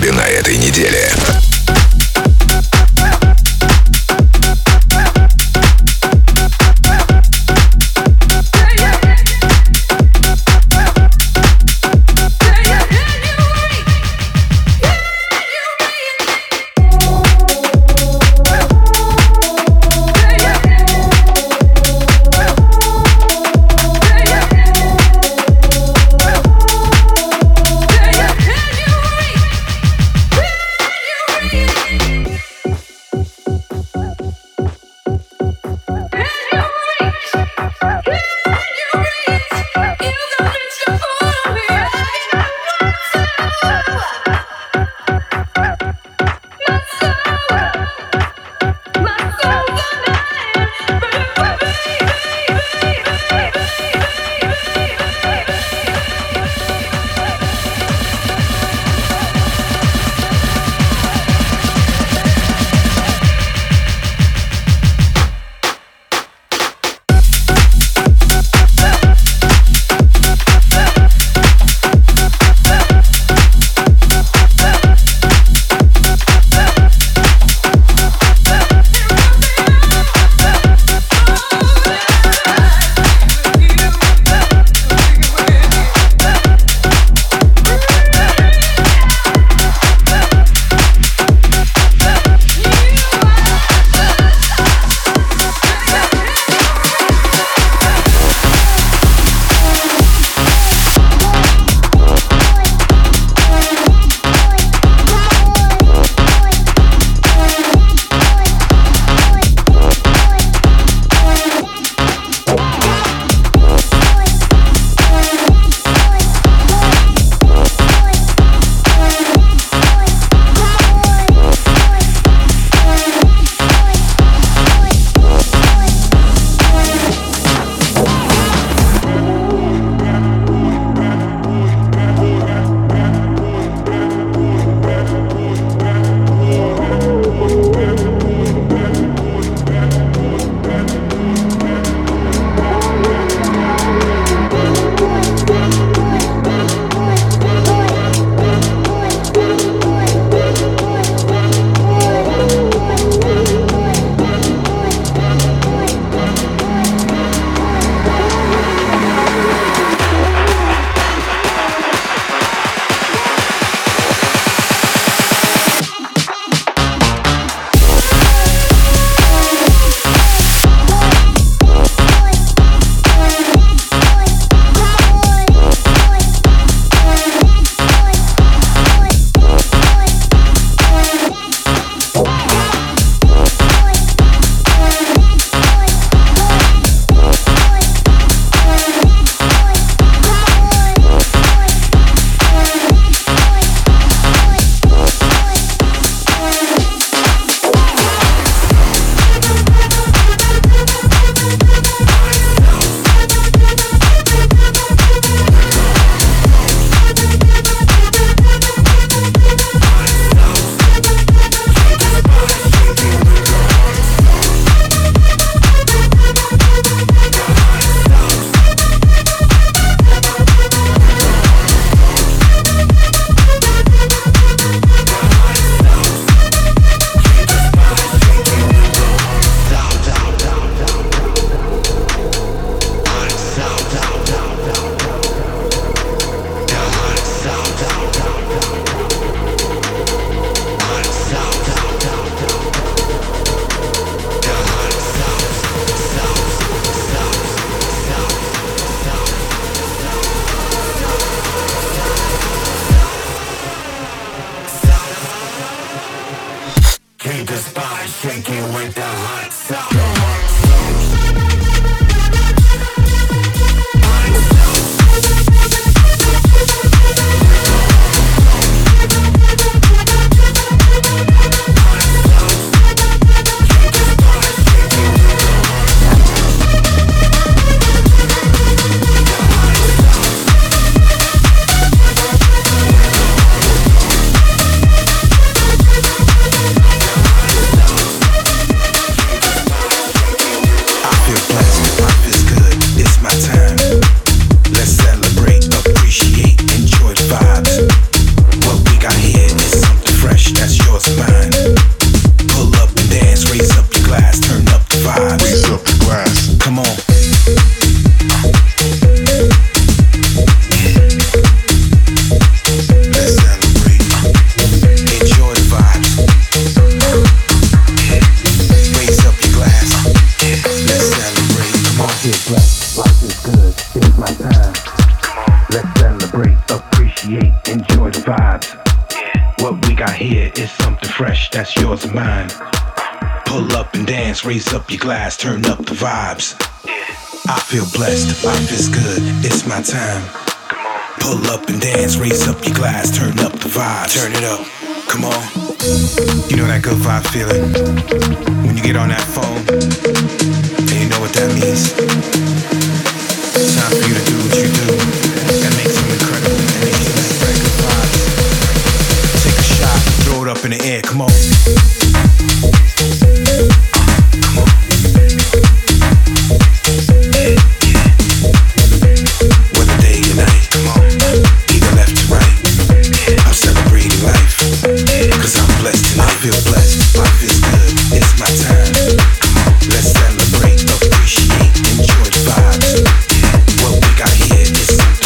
клабе на этой неделе. Celebrate, appreciate, enjoy the vibes. What we got here is something fresh that's yours and mine. Pull up and dance, raise up your glass, turn up the vibes. I feel blessed, life is good, it's my time. Pull up and dance, raise up your glass, turn up the vibes. Turn it up, come on. You know that good vibe feeling when you get on that phone and you know what that means. It's time for you to do what you do. That makes you incredible and it gives you that good vibes. Take a shot, throw it up in the air, come on. Come on. Whether day or night, come on. Either left to right, I'm celebrating life. Cause I'm blessed and I feel blessed. Life is good, it's my time. Come on, let's celebrate, appreciate, enjoy the vibes. What we got here is something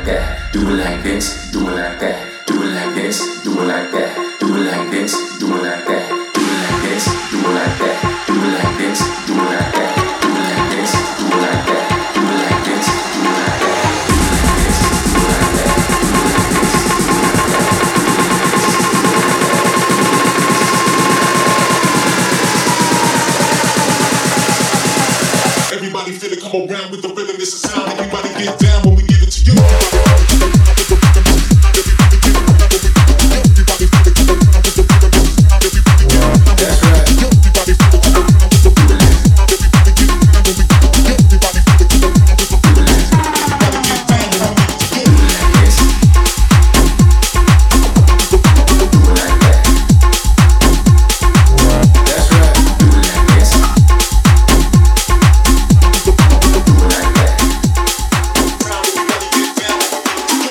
that, do it like this, do it like that, do it like this, do it like that, do it like this, do it like that, do it like this, do it like that, do it like this, do it like that, do it like this, do it like that, do it like this, do it like that, do it like this, do it like that, do it like this, do it like that. Everybody feel it, come around with the